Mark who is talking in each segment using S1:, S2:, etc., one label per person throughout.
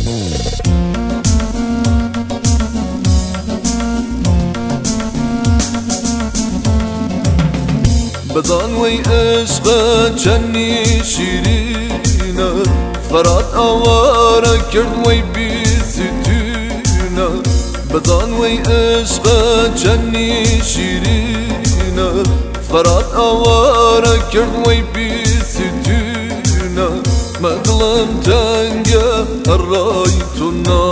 S1: بزن وی عشق چنی شیرینه فرات آواره کرد وی بی ستونه بزن وی عشق چنی شیرینه فرات آواره کرد وی بی ستونه مقلم تنگه رای تو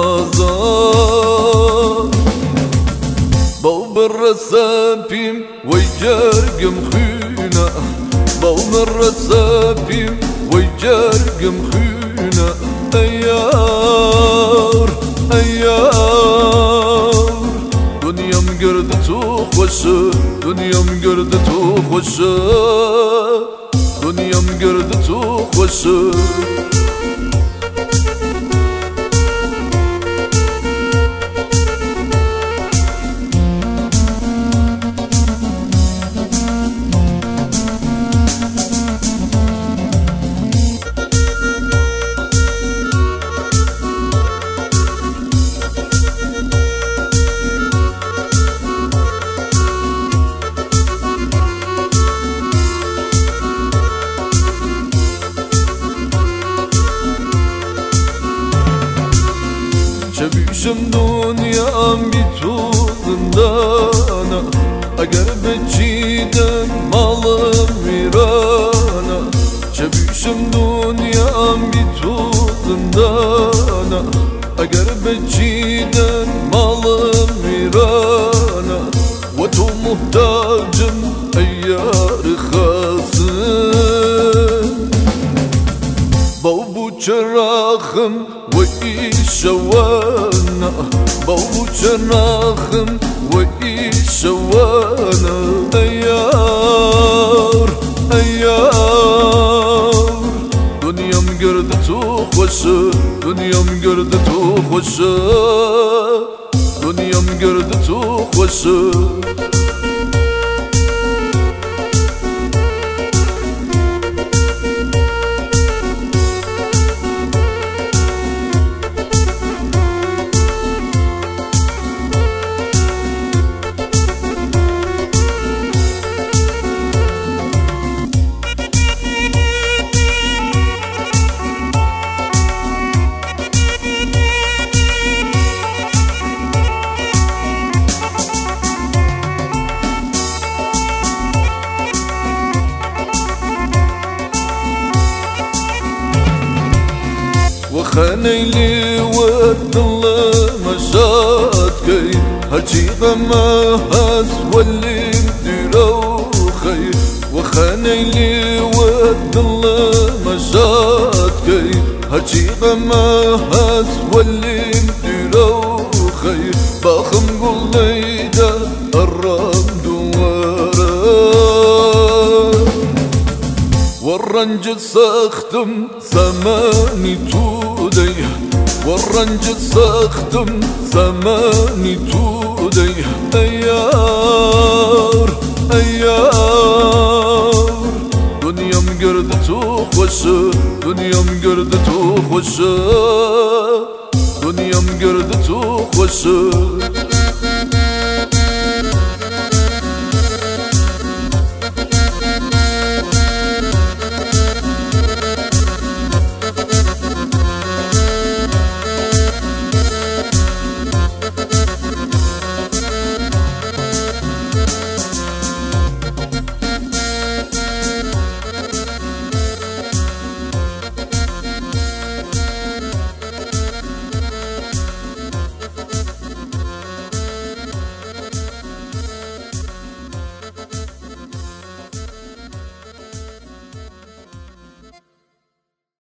S1: نازا باو برسپیم وی جرگم خونه باو برسپیم وی جرگم خونه ایار ایار دنیام گرد تو خوشه دنیام گرد تو خوشه دنیام گرد تو خوشه Çebişim dünyam bir tuğundana Eğer beciden malım virana Çebişim dünyam bir tuğundana Eğer beciden malım virana Ve tu muhtacım eyyar khasın Babu çırağım ve işewana Babu çırağım ve işewana Eyyar, eyyar Dünyam gördü tu hoşu Dünyam gördü tu hoşu Dünyam gördü tu hoşu وخانيلي والظل مشاتكي هجي غما هاس واللي نديرو خير وخانيلي والظل مشاتكي هجي غما هاس واللي نديرو خير باخم قليدا الرام دوارا والرنج سختم زماني تودي والرنج سختم زماني تودي ايار ايار دنيام گرد تو خوشه دنيام گرد تو خوشه دنيام گرد تو خوشه